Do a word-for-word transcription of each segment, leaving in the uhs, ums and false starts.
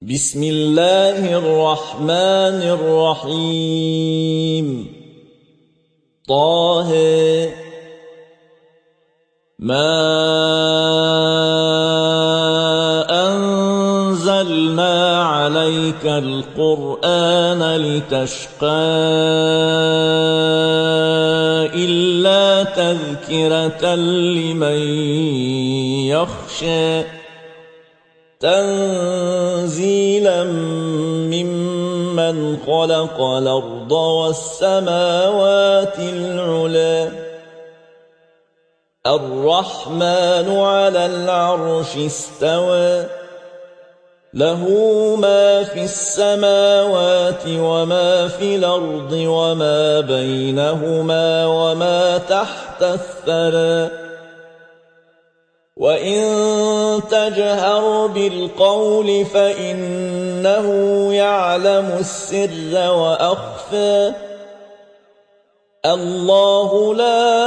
بسم الله الرحمن الرحيم طه ما أنزلنا عليك القرآن لتشقى إلا تذكرة لمن يخشى تنزيلا ممن خلق الأرض والسماوات العلى الرحمن على العرش استوى له ما في السماوات وما في الأرض وما بينهما وما تحت الثرى وإن تجهر بالقول فإنه يعلم السر وأخفى الله لا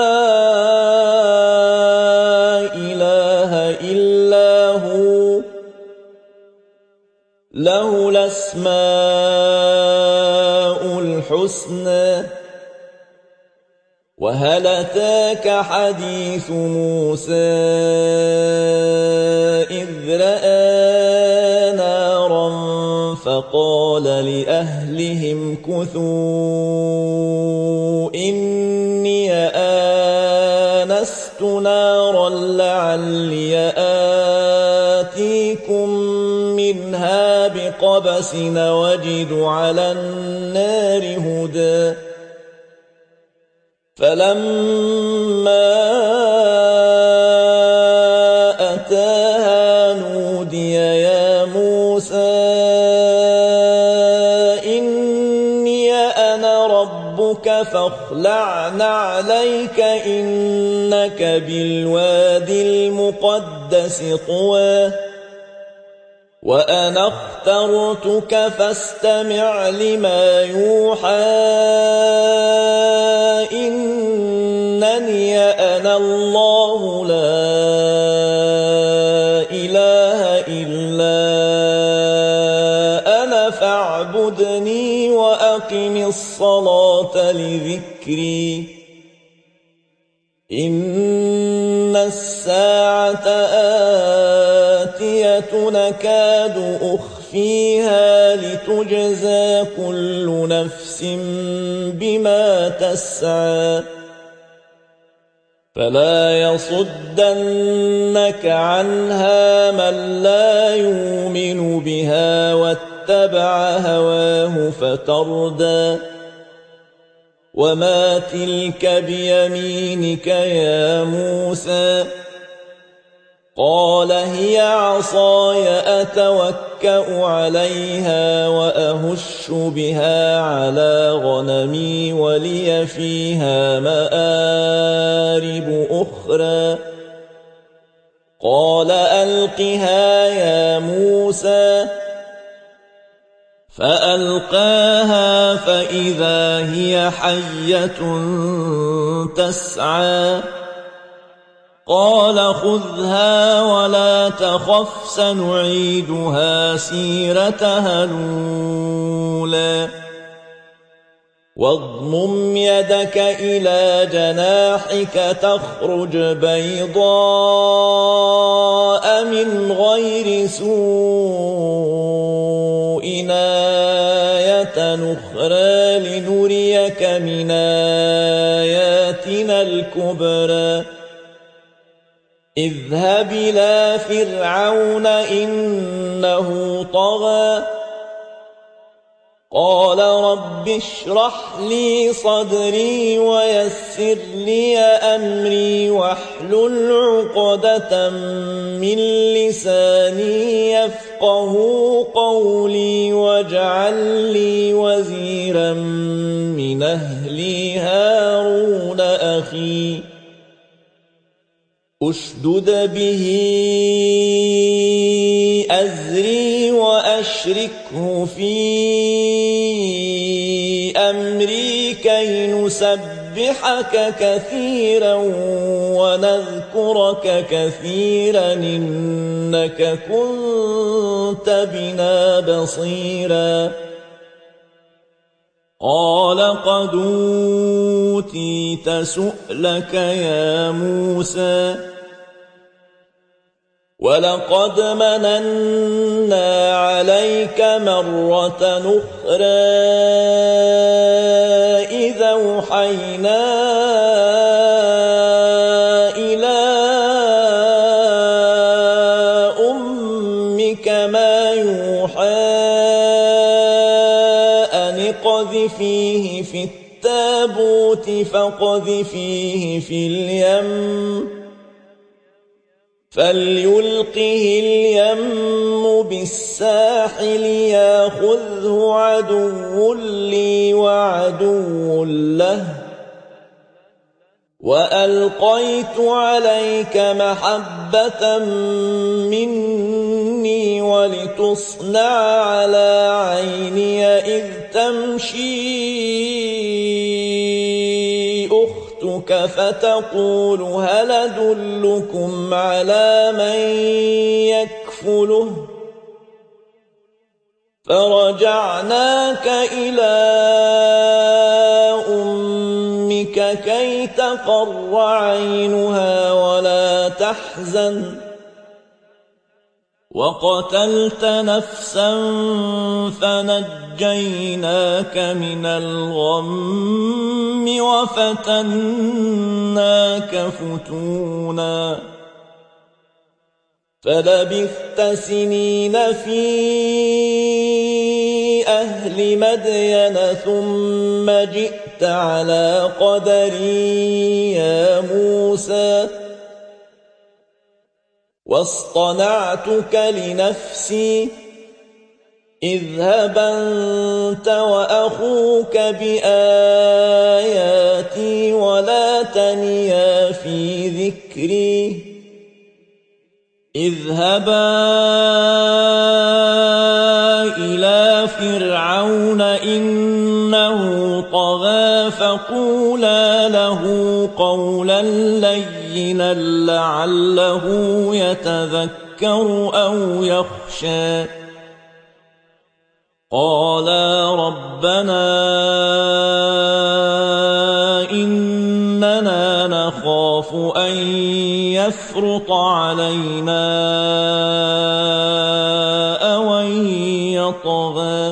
إله إلا هو له الأسماء الحسنى وهل أتاك حديث موسى إذ رأى نارا فقال لأهلهم كثوا إني آنست نارا لعلي آتيكم منها بقبس وجد على النار هدى فلما أتاها نودي يا موسى إني أنا ربك فاخلع نعليك إنك بالوادي المقدس طوى وأنا اخترتك فاستمع لما يوحى إنني أنا الله لا إله إلا أنا فاعبدني وأقم الصلاة لذكري إن الساعة آتية نكاد أخفيها لتجزى كل نفس بما تسعى فلا يصدنك عنها من لا يؤمن بها واتبع هواه فتردى وما تلك بيمينك يا موسى قال هي عصاي أتوكأ عليها وأهش بها على غنمي ولي فيها مآرب أخرى قال ألقها يا موسى فألقاها فإذا هي حية تسعى قال خذها ولا تخف سنعيدها سيرتها الأولى واضمم يدك إلى جناحك تخرج بيضاء من غير سوء آية أخرى لنريك من آياتنا الكبرى اذهب إلى فرعون إنه طغى قال رب اشرح لي صدري ويسر لي أمري واحلل عقدة من لساني يفقه قولي واجعل لي وزيرا من أهلي هارون أخي أشدد به أزري وأشركه في أمري كي نسبحك ونسبحك كثيرا ونذكرك كثيرا إنك كنت بنا بصيرا قال قد أوتيت سؤلك يا موسى ولقد مننا عليك مرة أخرى إذا أوحينا إلى أمك ما يوحى أن اقذفيه في التابوت فاقذفيه في اليم فليلقه اليم بالساحل ياخذه عدو لي وعدو له وألقيت عليك محبة مني ولتصنع على عيني إذ تمشي أختك فتقول هل أدلكم على من يكفله فرجعناك إلى أمك كي تقر عينها ولا تحزن وقتلت نفسا فنجيناك من الغم وفتناك فتونا فلبثت سنين في أهل مدين ثم جئت على قدري يا موسى واصطنعتك لنفسي اذهب أنت وأخوك بآياتي ولا تنيا في ذكري اذهبا إلى فرعون إنه طغى فقولا له قولا لينا لعله يتذكر أو يخشى قالا ربنا إننا نخاف أن يفرط علينا أو أن يطغى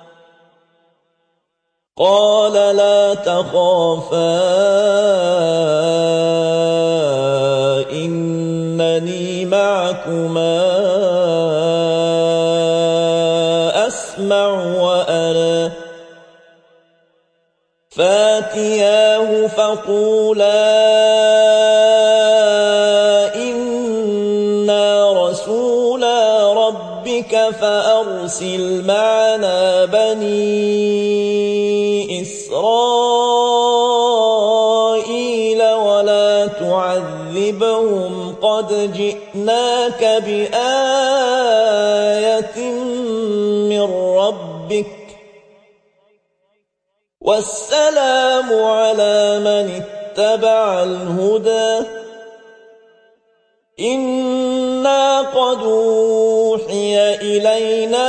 قال لا تخافا إنني معكما أسمع وأرى فاتياه فقولا إنا رسولا ربك فأرسل معنا بني إسرائيل ولا تعذبهم قد جئناك بآية من ربك والسلام على من اتبع الهدى إنا قد أوحي إلينا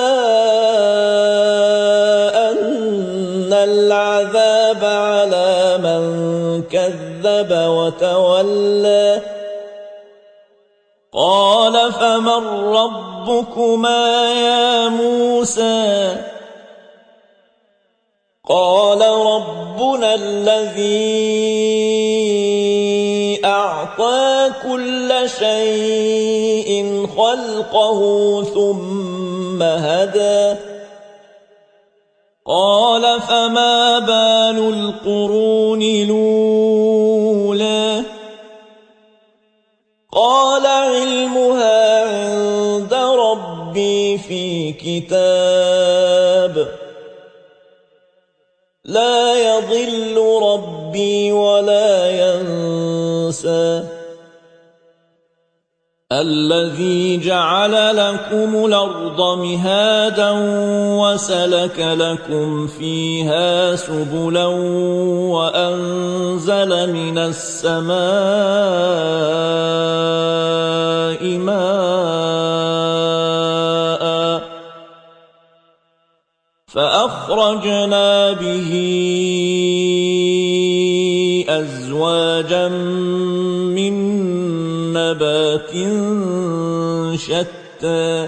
أن العذاب على من كذب وتولى قال فمن ربكما يا موسى قال ربنا الذي أعطى كل شيء خلقه ثم هدى قال فما بال القرون الأولى قال علمها عند ربي في كتاب لا يضل ربي ولا ينسى الذي جعل لكم الأرض مهادا وسلك لكم فيها سبلا وأنزل من السماء ماء فأخرجنا به أزواجا من نبات شتى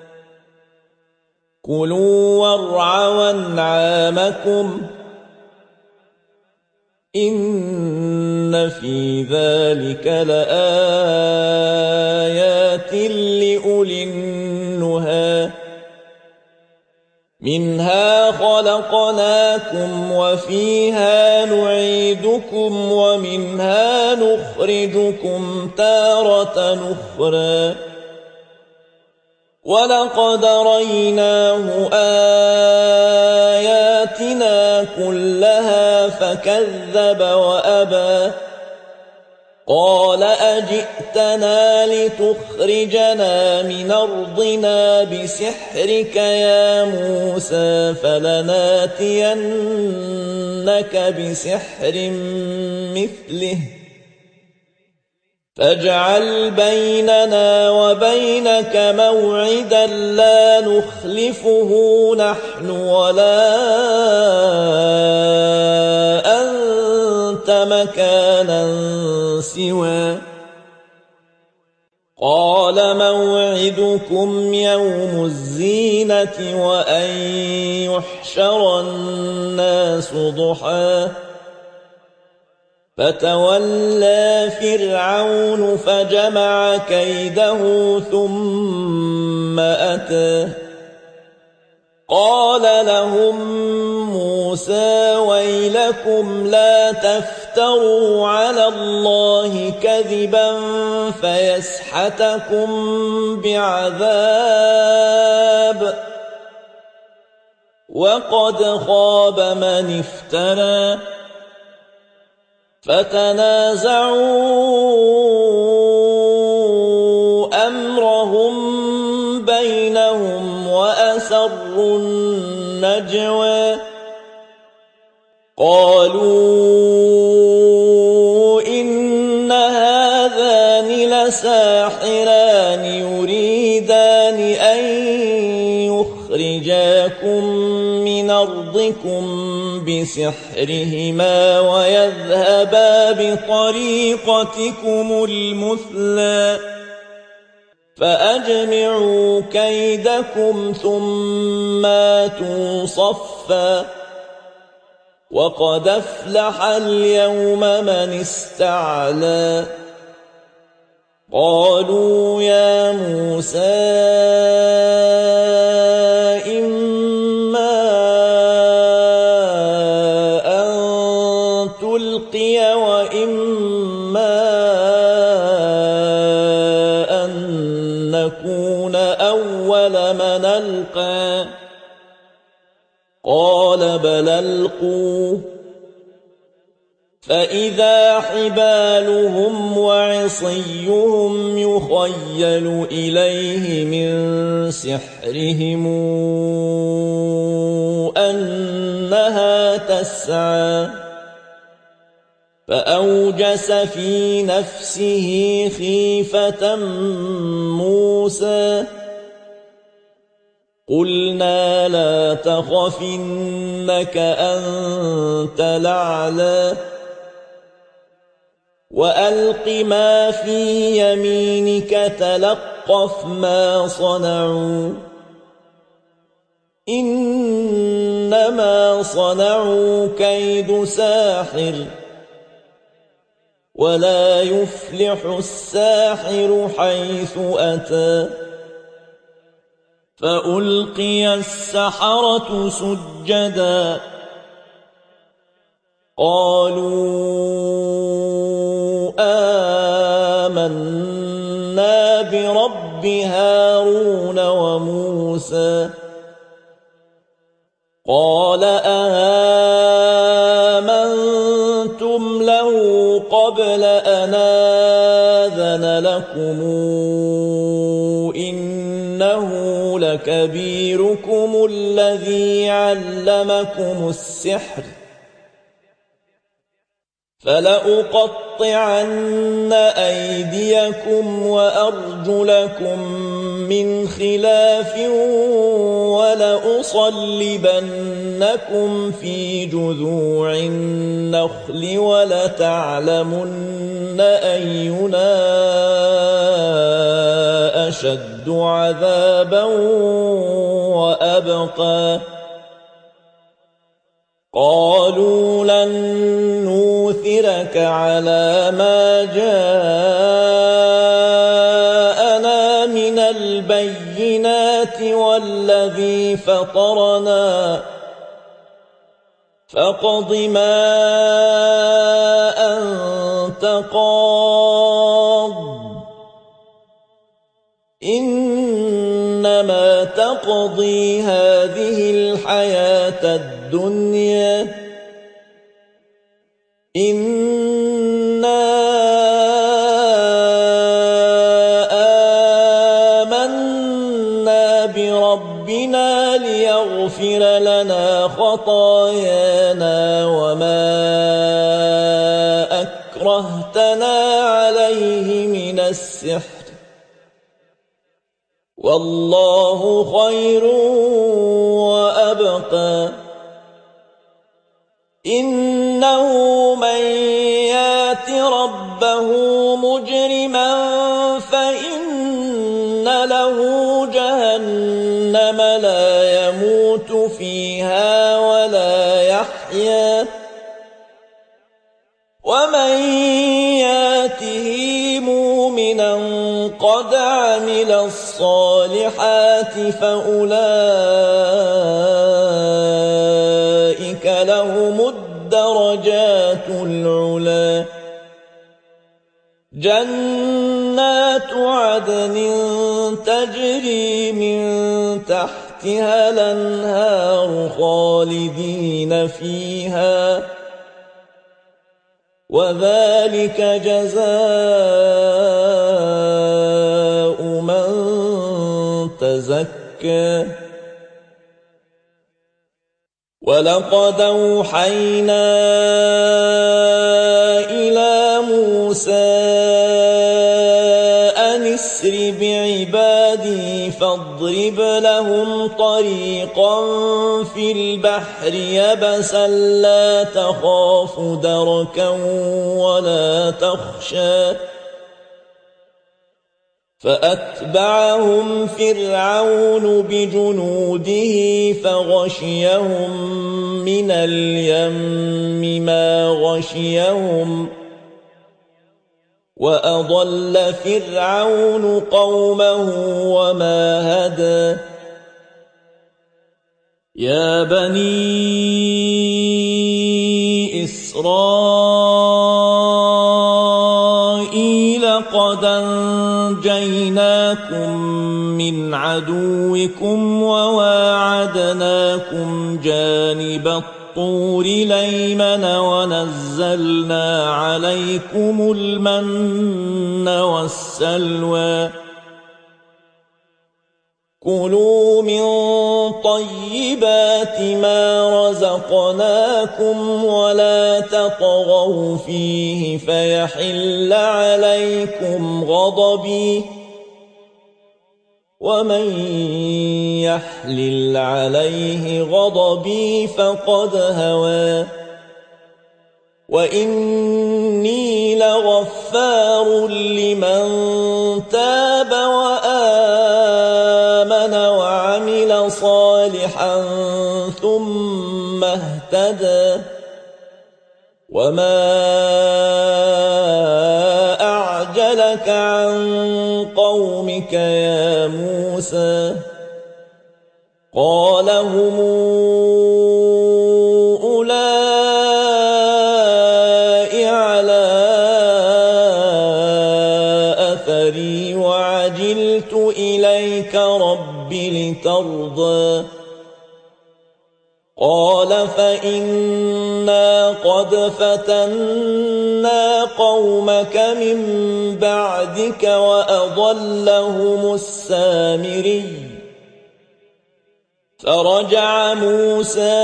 كلوا وارعوا أنعامكم إن في ذلك لآيات لأولي النهى منها خلقناكم وفيها نعيدكم ومنها نخرجكم تارة أخرى ولقد ريناه آياتنا كلها فكذب وأبى قال أجئتنا لتخرجنا من أرضنا بسحرك يا موسى فلناتينك بسحر مثله فاجعل بيننا وبينك موعدا لا نخلفه نحن ولا أنت مكانا سوى قال موعدكم يوم الزينة وأن يحشر الناس ضحى فتولى فرعون فجمع كيده ثم أتى قال لهم موسى ويلكم لا تفتروا على الله كذبا فيسحتكم بعذاب وقد خاب من افترى فتنازعوا أمرهم بينهم وأسروا النجوى قالوا إن هذان لساحران يريدان أن يخرجاكم من أرضكم بسحرهما ويذهبا بطريقتكم المثلى فأجمعوا كيدكم ثم آتوا صفا وقد أفلح اليوم من استعلى قالوا يا موسى إما أن تلقي وإما أن نكون أول من ألقى قال بل ألقوا فإذا حبالهم وعصيهم يخيل إليه من سحرهم أنها تسعى فأوجس في نفسه خيفة موسى قلنا لا تخف إنك أنت الأعلى وألق ما في يمينك تلقف ما صنعوا إنما صنعوا كيد ساحر ولا يفلح الساحر حيث أتى فألقي السحرة سجدا قالوا آمنا برب هارون وموسى قال آمنتم له قبل أن آذن لكم لكبيركم الذي علمكم السحر فلأقطعن أيديكم وأرجلكم من خلاف ولأصلبنكم في جذوع النخل ولتعلمن أينا أشد عذابا وأبقى قالوا لن نوثرك على ما جاءنا من البينات والذي فطرنا فاقض ما أنت قاض إنما تقضي هذه الحياة الدنيا إنا آمنا بربنا ليغفر لنا خطايانا وما أكرهتنا عليه من السحر والله خير وأبقى إنه من يات ربه مجرما فإن له جهنم لا يموت فيها ولا يحيا ومن ياته مؤمنا قد عمل الصالحات فأولئك لهم الدرجات العلى جنات عدن تجري من تحتها الأنهار خالدين فيها وذلك جزاء من تزكى ولقد أوحينا إلى موسى أن اسر بعبادي فاضرب لهم طريقا في البحر يبسا لا تخاف دركا ولا تخشى فأتبعهم فرعون بجنوده فغشيهم من اليم ما غشيهم وأضل فرعون قومه وما هدى يا بني إسرائيل قد أنجيناكم من عدوكم وواعدناكم جانب الطور الأيمن ونزلنا عليكم المن والسلوى كلوا من طيبات ما رزقناكم ولا تطغوا فيه فيحل عليكم غضبي ومن يحلل عليه غضبي فقد هوى وإني لغفار لمن تاب وآمن وعمل صالحا ثم اهتدى وما أعجلك عن قومك يا موسى قال هم أولئك على أثري وعجلت إليك رب لترضى قال فإنا قد فتنا قومك من بعدك وأضلهم السامري فرجع موسى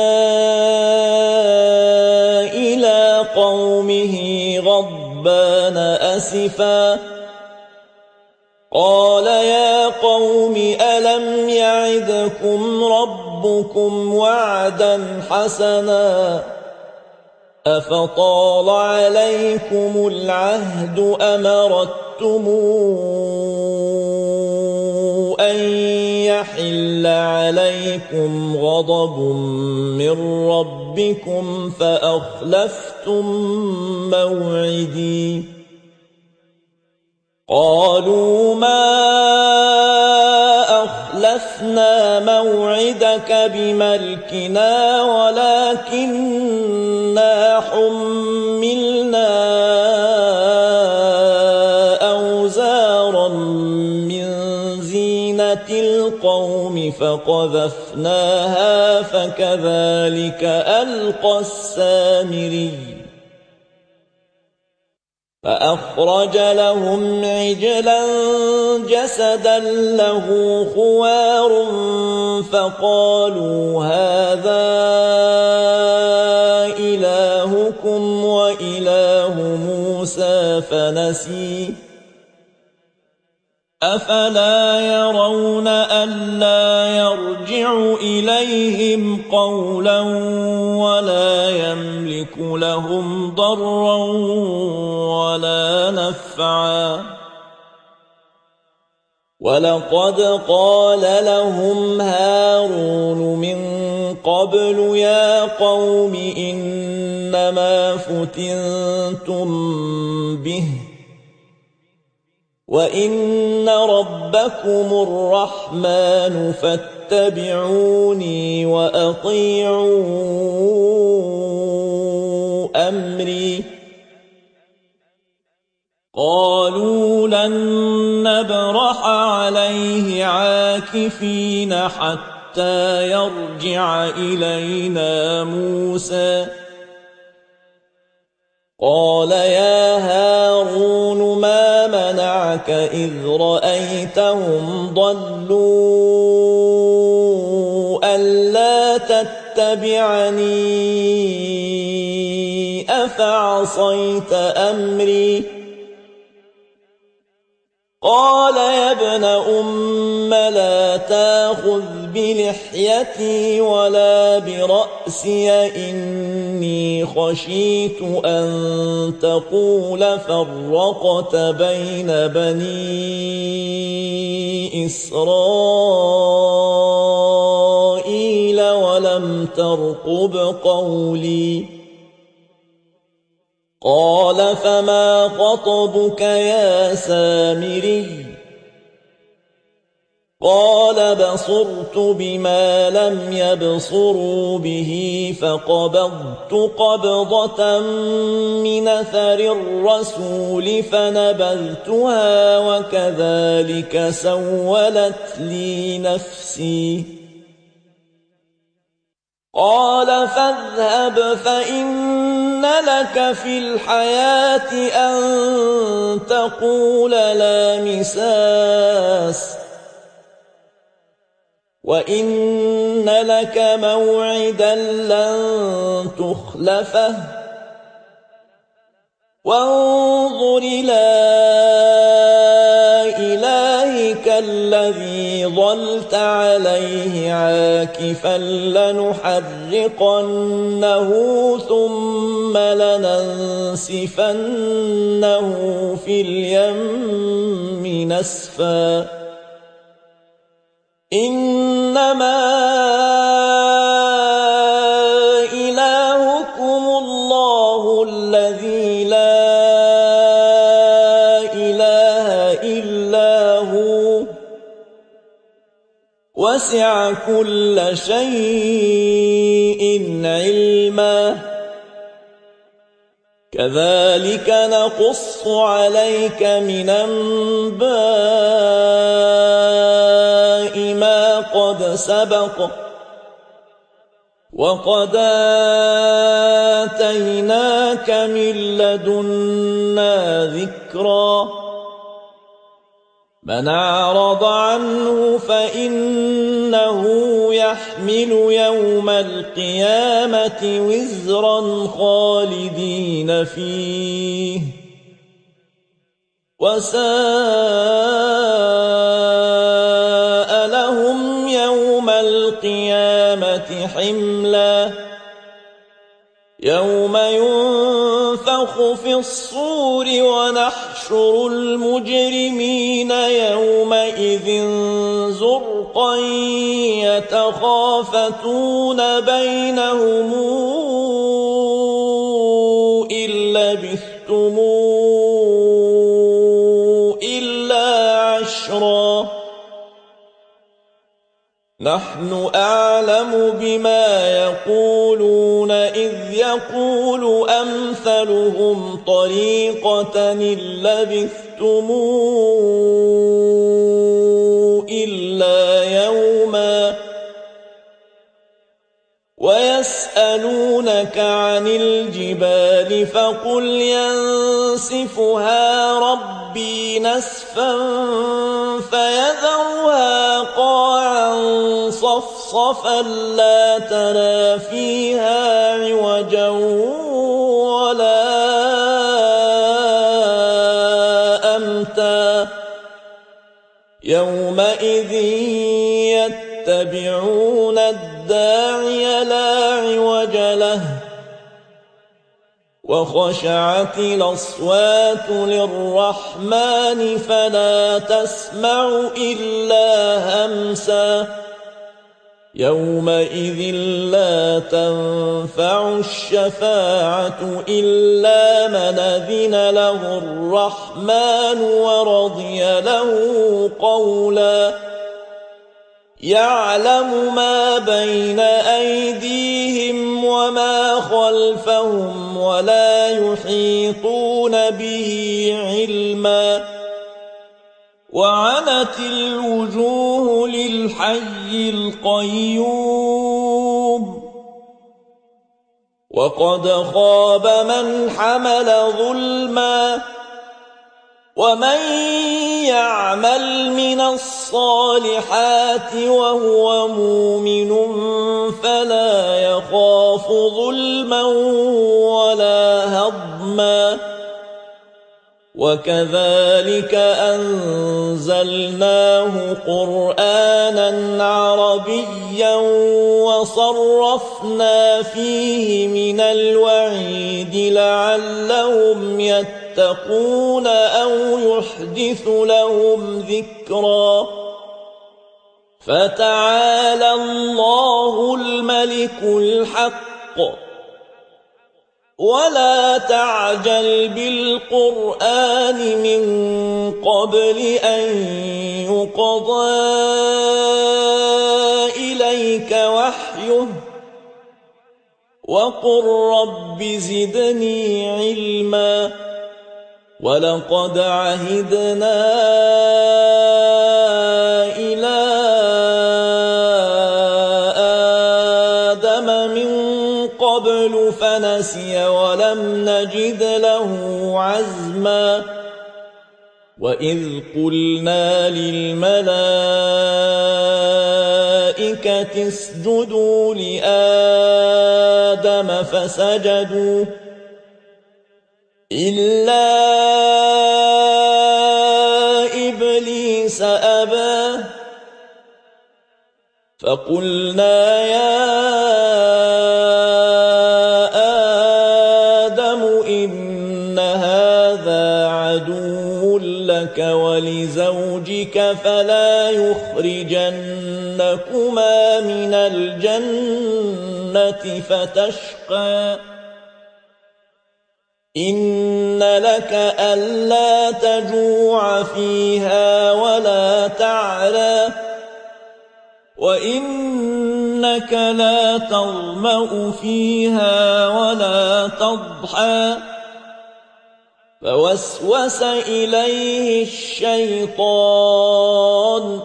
إلى قومه غضبان أسفا قال يا قوم ألم يعدكم ربكم وعدا حسنا أفطال عليكم العهد أم أردتم أن يحل عليكم غضب من ربكم فأخلفتم موعدي قالوا ما أخلفنا موعدك بملكنا ولكننا حملنا أوزارا من زينة القوم فقذفناها فكذلك ألقى السامري فأخرج لهم عجلا جسدا له خوار فقالوا هذا إلهكم وإله موسى فنسي أفلا يرون ألا يرجع إليهم قولا ولا يملك لهم ضرا ولا نفعا ولقد قال لهم هارون من قبل يا قوم إنما فتنتم به وإن ربكم الرحمن فاتبعوني وأطيعوا أمري قالوا لن نبرح عليه عاكفين حتى يرجع إلينا موسى قال يا هارون ما منعك إذ رأيتهم ضلوا ألا تتبعني أفعصيت أمري قال يا ابن أم لا تأخذ بلحيتي ولا برأسي إني خشيت أن تقول فرقت بين بني إسرائيل ولم ترقب قولي قال فما خطبك يا سامري قال بصرت بما لم يبصروا به فقبضت قبضة من أثر الرسول فنبذتها وكذلك سولت لي نفسي قال فاذهب فإن لك في الحياة أن تقول لا مساس وإن لك موعدا لن تخلفه وانظر إلى إلهك الذي ظلت عليه عاكفا لنحرقنه ثم لننسفنه في اليم نسفا إنما إلهكم الله الذي لا إله إلا هو وسع كل شيء علما كذلك نقص عليك من أنباء ما قد سبق وقد آتيناك من لدنا ذكرا من أعرض عنه فإنه يحمل يوم القيامة وزرا خالدين فيه وساء لهم يوم القيامة حملا يوم ينفخ في الصور ونحشر المجرمين يومئذ زرقا يتخافتون بينهم إن لبثتم إلا عشرا نحن أعلم بما يقولون إذ يقول أمثلهم طريقة إن لبثتم إلا يوما ويسألونك عن الجبال فقل ينسفها ربي نسفا فيذرها قاعا صفصفا لا ترى فيها عوجا ولا أمتا يومئذ يتبعون الداعي لا عوج له وخشعت الأصوات للرحمن فلا تسمع إلا همسا يومئذ لا تنفع الشفاعة إلا من أذن له الرحمن ورضي له قولا يعلم ما بين أيديهم وما خلفهم ولا يحيطون به علما وعنت الوجوه للحي القيوم وقد خاب من حمل ظلما ومن يعمل من الصالحات وهو مؤمن فلا يخاف ظلما ولا هضما وكذلك أنزلناه قرآنا عربيا وصرفنا فيه من الوعيد لعلهم يتقون أو يحدث لهم ذكرا فتعالى الله الملك الحق ولا تعجل بالقرآن من قبل أن يقضى إليك وحيه وقل رب زدني علما ولقد عهدنا إلى آدم من قبل فنسي ولم نجد له عزما وإذ قلنا للملائكة اسجدوا لآدم فسجدوا إلا إبليس أبى فقلنا يا آدم إن هذا عدو لك ولزوجك فلا يخرجنكما من الجنة فتشقى إن لك ألا تجوع فيها ولا تعرى وإنك لا تظمأ فيها ولا تضحى فوسوس إليه الشيطان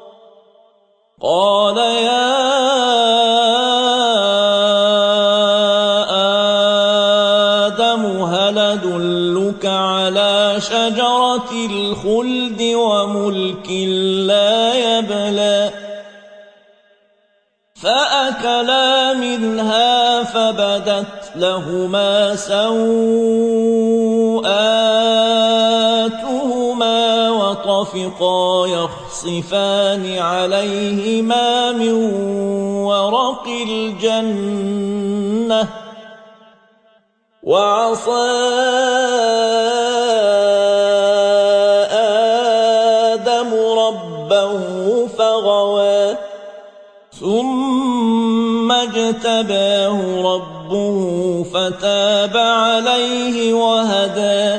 قال يا آدم هل أدلك على شجرة الخلد وملك لا يبلى فأكلا منها فبدت لهما سوآتهما وطفقا يخصفان عليهما من ورق الجنة وعصى آدم ربه فغوى ثم اجتباه ربه فتاب عليه وهدى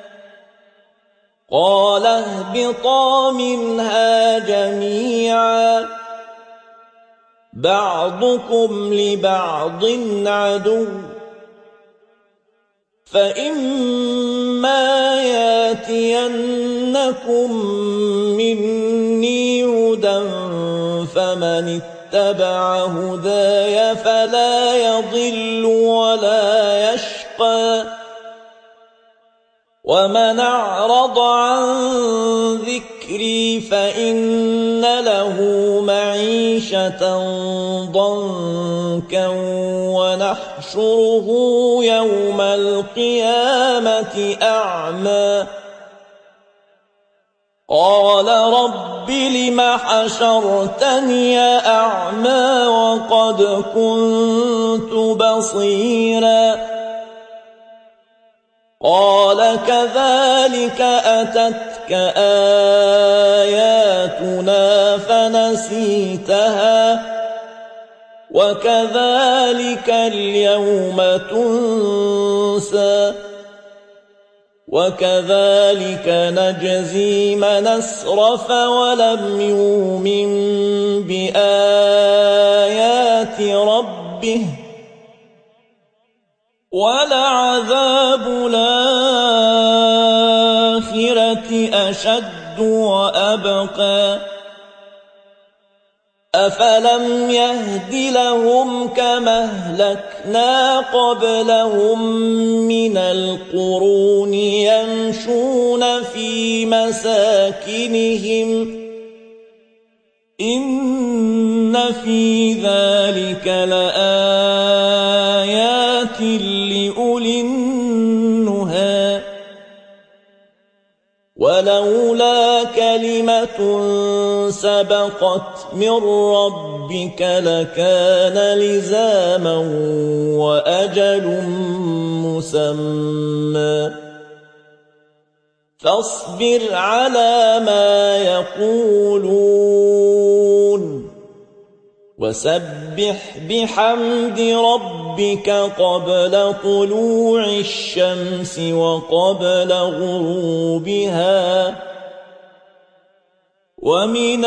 قال اهبطا منها جميعا بعضكم لبعض عدو فإما ياتينكم مني هدى فمن اتبع هداي فلا يضل ولا يشقى ومن أعرض عن ذكري فإن له معيشة ضنكا ونحشره يوم القيامة أعمى قال رب لم حشرتني أعمى وقد كنت بصيرا قال كذلك أتتك آياتنا فنسيتها وكذلك اليوم تنسى وكذلك نجزي من أسرف ولم يؤمن بآيات ربه ولعذاب الآخرة أشد وأبقى أفلم يهد لهم كما أهلكنا قبلهم من القرون يمشون في مساكنهم إن في ذلك لآيات لأولي النهى ولولا كلمة سبقت من ربك لكان لزاما وأجل مسمى فاصبر على ما يقولون وسبح بحمد ربك قبل طلوع الشمس وقبل غروبها ومن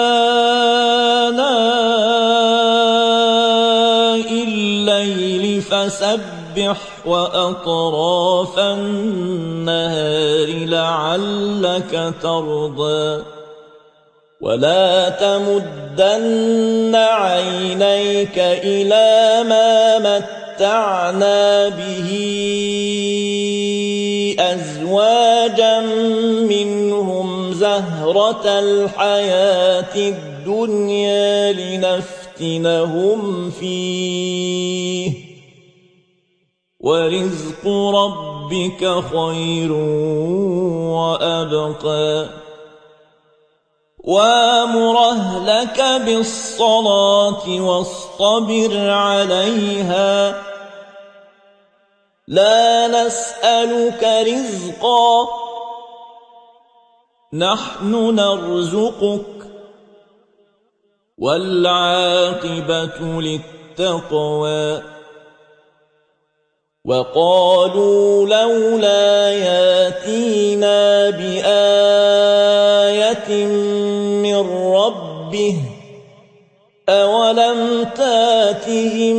آناء الليل فسبح وأطراف النهار لعلك ترضى ولا تمدن عينيك إلى ما متعنا به أزواجا منهم زهرة الحياة الدنيا لنفتنهم فيه ورزق ربك خير وأبقى وامر أهلك بالصلاة واصطبر عليها لا نسألك رزقا نحن نرزقك والعاقبة للتقوى وقالوا لولا ياتينا بآية من ربه أولم تاتهم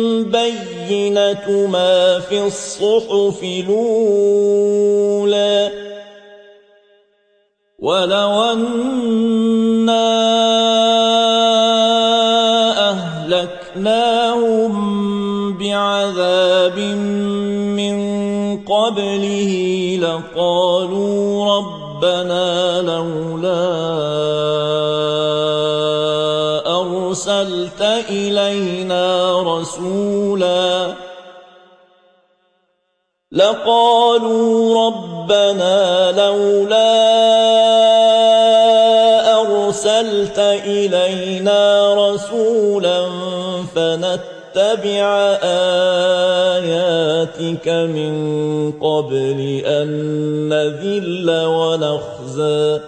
بينة ما في الصحف الأولى ولو أنا أهلكناهم بعذاب من قبله لقالوا ربنا لولا أرسلت إلينا رسولا لقالوا ربنا لولا أرسلت إلينا رسولا فنتبع آياتك من قبل أن نذل ونخزى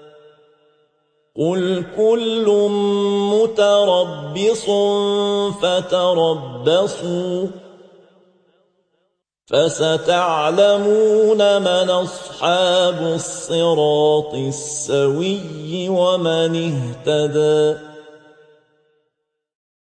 قل كل متربص فتربصوا فستعلمون من أصحاب الصراط السوي ومن اهتدى